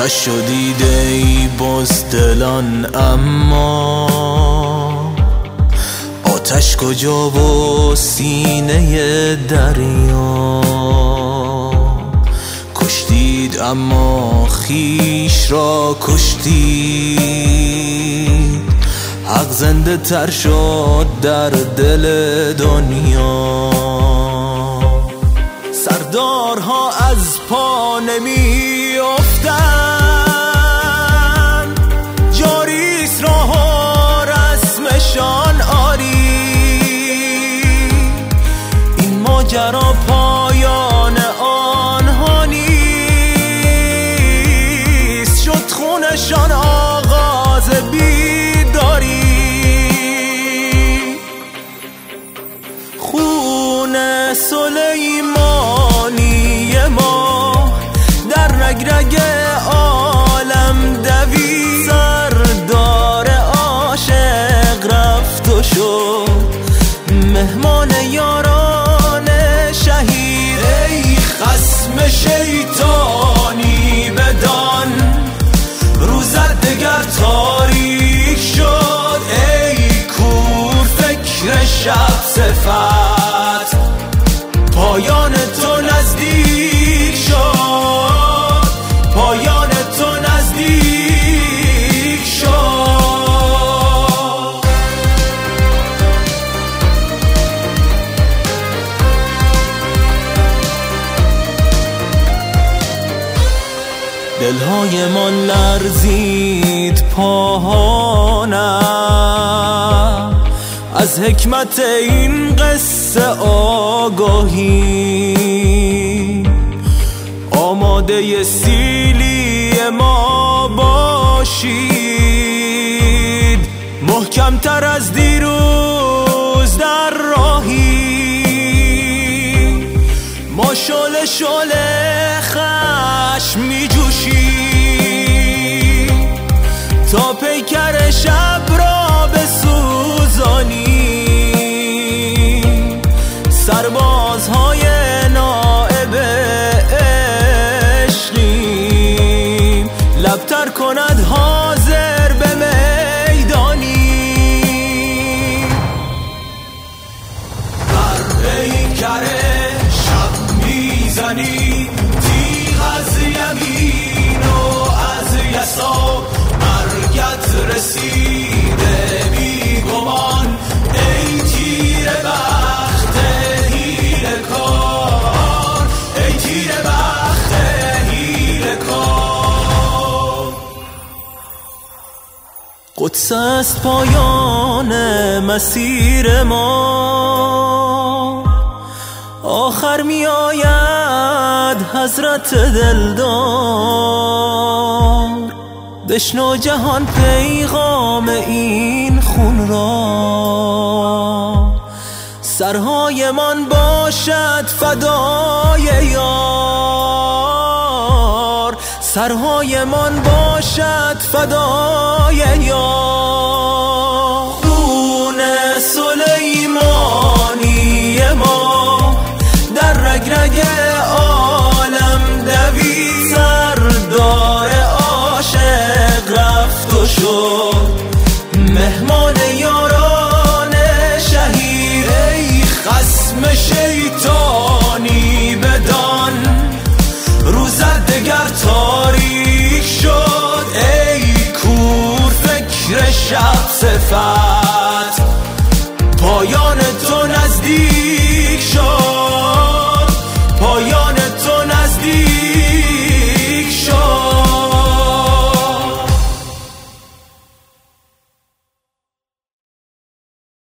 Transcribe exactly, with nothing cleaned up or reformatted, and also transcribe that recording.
آتش شدیده ای بزدلان، اما آتش کجا و سینه دریا؟ کشتید اما خیش را کشتید، حق زنده تر شد در دل دنیا. سردارها از پا نمی افتند، جاریست راه و رسمشان آری. این ماجرا پایان آنها نیست، شد خونشان آغاز بیداری. خون سلیمانی ما در رگ رگ عالم دوید، سردار عاشق رفت و شد مهمان یاران شهید. ای خصم شیطانی بدان، روزت دگر تاریک شد. ای کور فکر شب صفت، پایان تو نزدیک شد، پایان تو نزدیک شد. دلهای من لرزید پاهانم از حکمت این قصه آگاهی. آماده سیلی ما باشید، محکم تر از دیروز در راهی. ما شعله شعله خشم می جوشیم تا پیکر شب را بسوزانیم. سربازهای نائب عشقیم، لبتر کند حاضر به میدانی. بر پیکر شب میزنی تیغ از یمین و از یسار، مرگت رسیده بی گمان. ای تیر بخت حیله کار، ای تیر بخت حیله کار. قدس است پایان مسیر ما، آخر می آید حضرت دلدار. بشنو جهان پیغام این خون را، سرهای من باشد فدای یار، سرهای من باشد فدای یار. خون سلیمانی ما در رگ رگ عالم دوید، سردار عاشق رفت و شد مهمان یاران شهید. ای خصم شیطانی بدان، روزت دگر تاریک شد. ای کور فکر شب